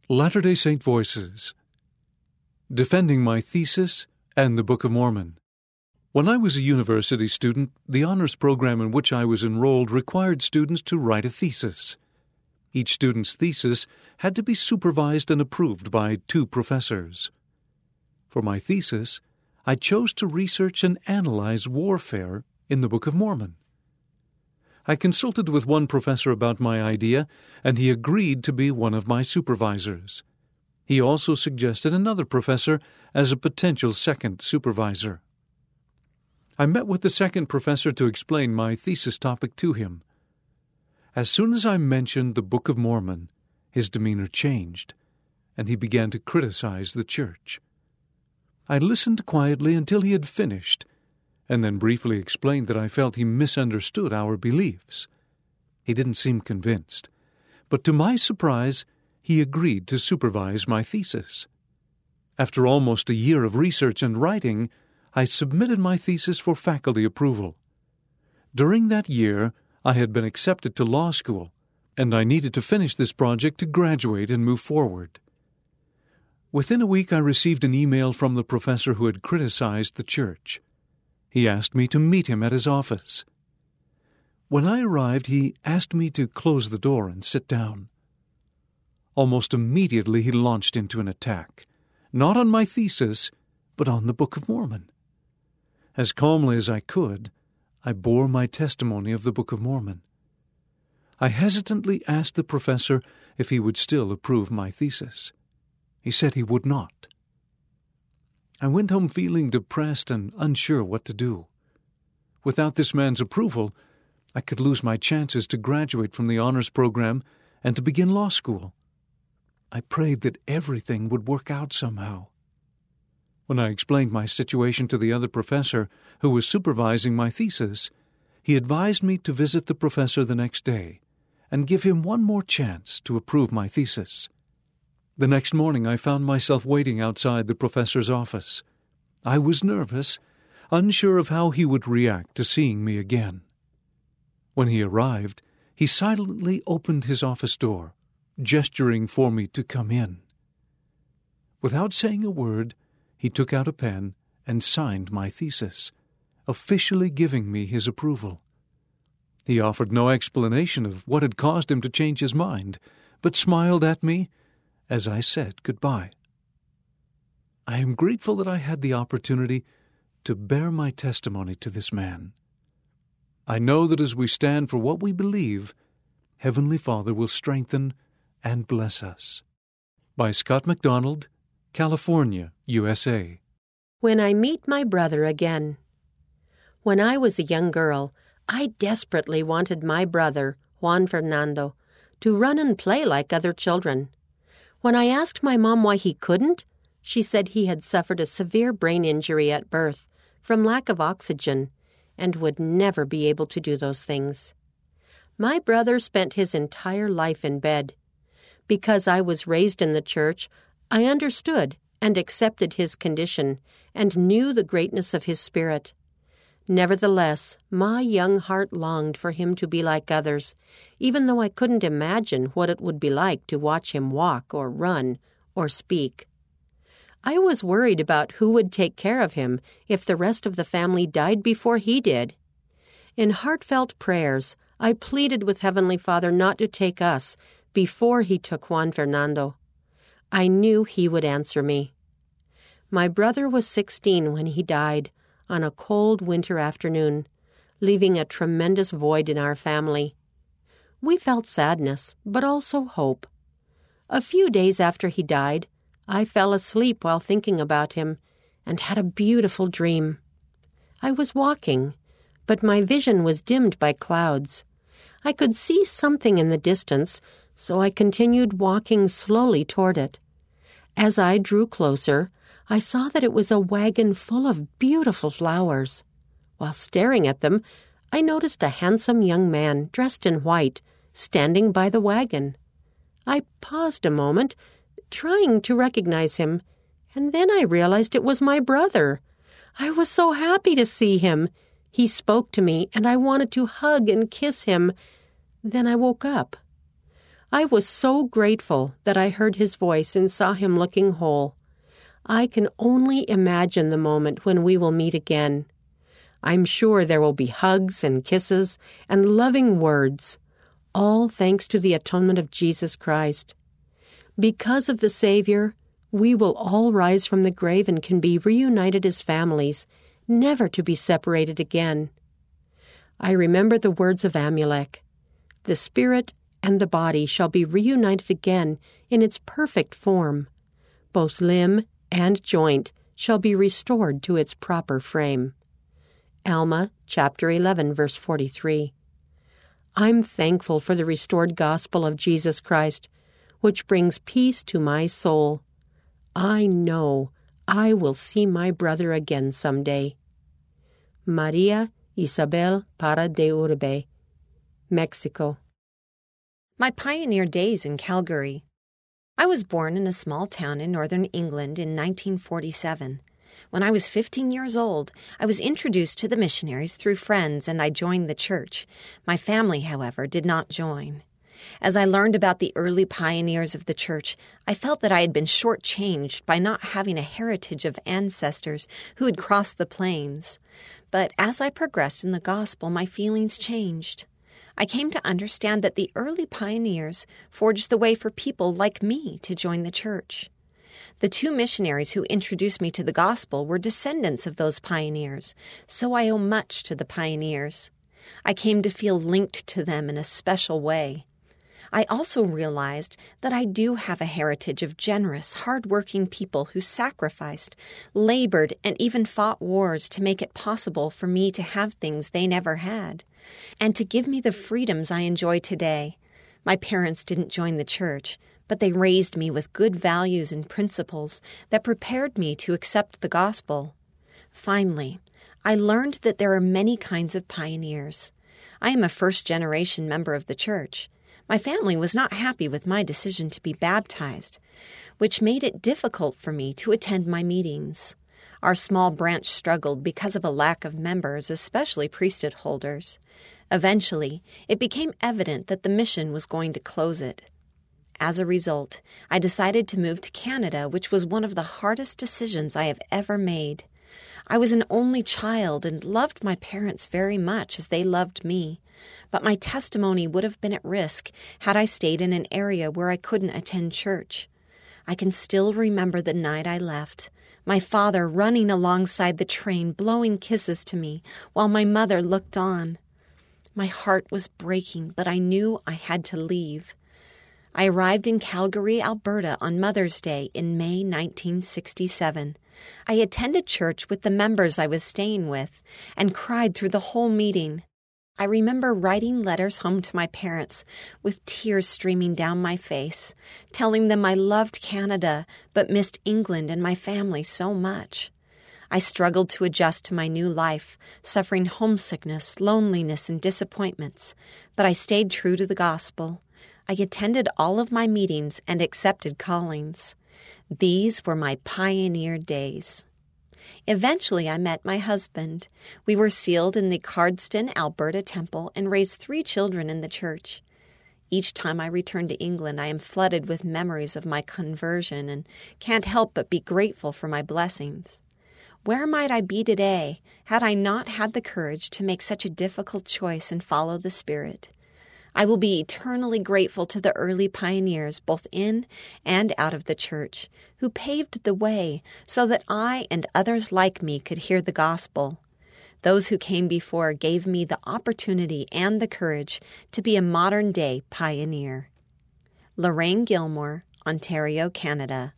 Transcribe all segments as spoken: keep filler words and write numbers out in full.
Latter-day Saint Voices. Defending My Thesis and the Book of Mormon. When I was a university student, the honors program in which I was enrolled required students to write a thesis. Each student's thesis had to be supervised and approved by two professors. For my thesis, I chose to research and analyze warfare in the Book of Mormon. I consulted with one professor about my idea, and he agreed to be one of my supervisors. He also suggested another professor as a potential second supervisor. I met with the second professor to explain my thesis topic to him. As soon as I mentioned the Book of Mormon, his demeanor changed, and he began to criticize the church. I listened quietly until he had finished, and then briefly explained that I felt he misunderstood our beliefs. He didn't seem convinced, but to my surprise, he agreed to supervise my thesis. After almost a year of research and writing, I submitted my thesis for faculty approval. During that year, I had been accepted to law school, and I needed to finish this project to graduate and move forward. Within a week, I received an email from the professor who had criticized the church. He asked me to meet him at his office. When I arrived, he asked me to close the door and sit down. Almost immediately, he launched into an attack, not on my thesis, but on the Book of Mormon. As calmly as I could, I bore my testimony of the Book of Mormon. I hesitantly asked the professor if he would still approve my thesis. He said he would not. I went home feeling depressed and unsure what to do. Without this man's approval, I could lose my chances to graduate from the honors program and to begin law school. I prayed that everything would work out somehow. When I explained my situation to the other professor who was supervising my thesis, he advised me to visit the professor the next day and give him one more chance to approve my thesis. The next morning I found myself waiting outside the professor's office. I was nervous, unsure of how he would react to seeing me again. When he arrived, he silently opened his office door, gesturing for me to come in. Without saying a word, he took out a pen and signed my thesis, officially giving me his approval. He offered no explanation of what had caused him to change his mind, but smiled at me as I said goodbye. I am grateful that I had the opportunity to bear my testimony to this man. I know that as we stand for what we believe, Heavenly Father will strengthen and bless us. By Scott MacDonald, California, U S A. When I Meet My Brother Again. When I was a young girl, I desperately wanted my brother, Juan Fernando, to run and play like other children. When I asked my mom why he couldn't, she said he had suffered a severe brain injury at birth from lack of oxygen and would never be able to do those things. My brother spent his entire life in bed. Because I was raised in the church, I understood and accepted his condition and knew the greatness of his spirit. Nevertheless, my young heart longed for him to be like others, even though I couldn't imagine what it would be like to watch him walk or run or speak. I was worried about who would take care of him if the rest of the family died before he did. In heartfelt prayers, I pleaded with Heavenly Father not to take us before he took Juan Fernando. I knew he would answer me. My brother was sixteen when he died, on a cold winter afternoon, leaving a tremendous void in our family. We felt sadness, but also hope. A few days after he died, I fell asleep while thinking about him and had a beautiful dream. I was walking, but my vision was dimmed by clouds. I could see something in the distance, so I continued walking slowly toward it. As I drew closer, I saw that it was a wagon full of beautiful flowers. While staring at them, I noticed a handsome young man dressed in white standing by the wagon. I paused a moment, trying to recognize him, and then I realized it was my brother. I was so happy to see him. He spoke to me, and I wanted to hug and kiss him. Then I woke up. I was so grateful that I heard his voice and saw him looking whole. I can only imagine the moment when we will meet again. I'm sure there will be hugs and kisses and loving words, all thanks to the atonement of Jesus Christ. Because of the Savior, we will all rise from the grave and can be reunited as families, never to be separated again. I remember the words of Amulek. The spirit and the body shall be reunited again in its perfect form. Both limb and joint shall be restored to its proper frame. Alma, chapter eleven, verse forty-three. I'm thankful for the restored gospel of Jesus Christ, which brings peace to my soul. I know I will see my brother again someday. Maria Isabel Para de Urbe, Mexico. My pioneer days in Calgary. I was born in a small town in northern England in nineteen forty-seven. When I was fifteen years old, I was introduced to the missionaries through friends and I joined the church. My family, however, did not join. As I learned about the early pioneers of the church, I felt that I had been shortchanged by not having a heritage of ancestors who had crossed the plains. But as I progressed in the gospel, my feelings changed. I came to understand that the early pioneers forged the way for people like me to join the church. The two missionaries who introduced me to the gospel were descendants of those pioneers, so I owe much to the pioneers. I came to feel linked to them in a special way. I also realized that I do have a heritage of generous, hard-working people who sacrificed, labored, and even fought wars to make it possible for me to have things they never had, and to give me the freedoms I enjoy today. My parents didn't join the church, but they raised me with good values and principles that prepared me to accept the gospel. Finally, I learned that there are many kinds of pioneers. I am a first-generation member of the church. My family was not happy with my decision to be baptized, which made it difficult for me to attend my meetings. Our small branch struggled because of a lack of members, especially priesthood holders. Eventually, it became evident that the mission was going to close it. As a result, I decided to move to Canada, which was one of the hardest decisions I have ever made. I was an only child and loved my parents very much as they loved me, but my testimony would have been at risk had I stayed in an area where I couldn't attend church. I can still remember the night I left, my father running alongside the train, blowing kisses to me, while my mother looked on. My heart was breaking, but I knew I had to leave. I arrived in Calgary, Alberta on Mother's Day in May nineteen sixty-seven. I attended church with the members I was staying with and cried through the whole meeting. I remember writing letters home to my parents with tears streaming down my face, telling them I loved Canada but missed England and my family so much. I struggled to adjust to my new life, suffering homesickness, loneliness, and disappointments, but I stayed true to the gospel. I attended all of my meetings and accepted callings. These were my pioneer days. Eventually, I met my husband. We were sealed in the Cardston, Alberta temple and raised three children in the church. Each time I return to England, I am flooded with memories of my conversion and can't help but be grateful for my blessings. Where might I be today had I not had the courage to make such a difficult choice and follow the Spirit? I will be eternally grateful to the early pioneers, both in and out of the church, who paved the way so that I and others like me could hear the gospel. Those who came before gave me the opportunity and the courage to be a modern-day pioneer. Lorraine Gilmore, Ontario, Canada.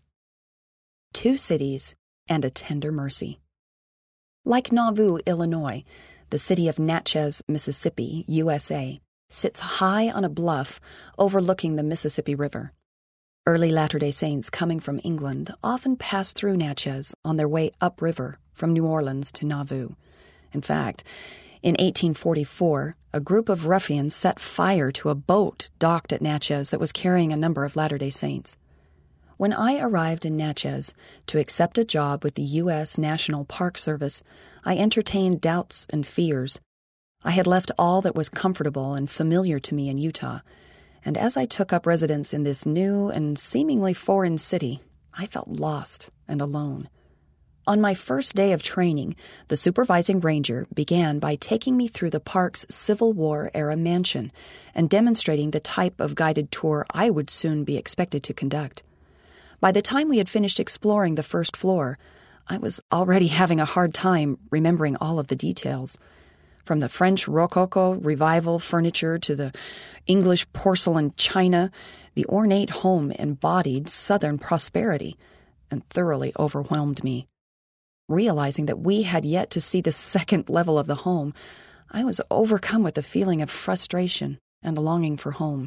Two cities and a tender mercy. Like Nauvoo, Illinois, the city of Natchez, Mississippi, U S A, sits high on a bluff overlooking the Mississippi River. Early Latter-day Saints coming from England often passed through Natchez on their way upriver from New Orleans to Nauvoo. In fact, in eighteen forty-four, a group of ruffians set fire to a boat docked at Natchez that was carrying a number of Latter-day Saints. When I arrived in Natchez to accept a job with the U S National Park Service, I entertained doubts and fears. I had left all that was comfortable and familiar to me in Utah, And as I took up residence in this new and seemingly foreign city, I felt lost and alone. On my first day of training, the supervising ranger began by taking me through the park's Civil War-era mansion and demonstrating the type of guided tour I would soon be expected to conduct. By the time we had finished exploring the first floor, I was already having a hard time remembering all of the details. From the French Rococo Revival furniture to the English porcelain china, the ornate home embodied Southern prosperity and thoroughly overwhelmed me. Realizing that we had yet to see the second level of the home, I was overcome with a feeling of frustration and a longing for home.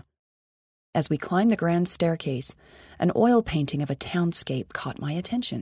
As we climbed the grand staircase, an oil painting of a townscape caught my attention.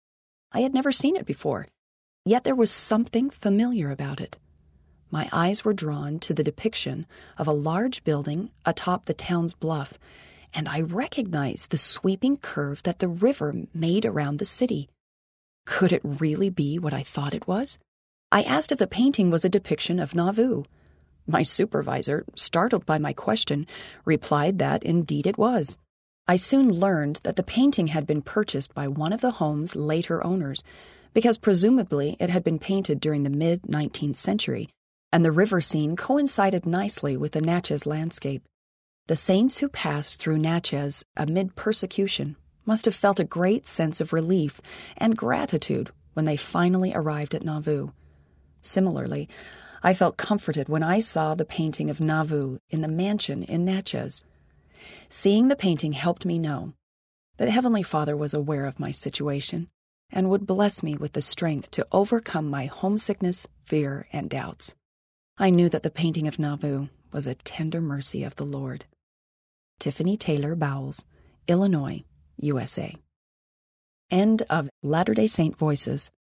I had never seen it before, yet there was something familiar about it. My eyes were drawn to the depiction of a large building atop the town's bluff, and I recognized the sweeping curve that the river made around the city. Could it really be what I thought it was? I asked if the painting was a depiction of Nauvoo. My supervisor, startled by my question, replied that indeed it was. I soon learned that the painting had been purchased by one of the home's later owners, because presumably it had been painted during the mid-nineteenth century, and the river scene coincided nicely with the Natchez landscape. The saints who passed through Natchez amid persecution must have felt a great sense of relief and gratitude when they finally arrived at Nauvoo. Similarly, I felt comforted when I saw the painting of Nauvoo in the mansion in Natchez. Seeing the painting helped me know that Heavenly Father was aware of my situation and would bless me with the strength to overcome my homesickness, fear, and doubts. I knew that the painting of Nauvoo was a tender mercy of the Lord. Tiffany Taylor Bowles, Illinois, U S A. End of Latter-day Saint Voices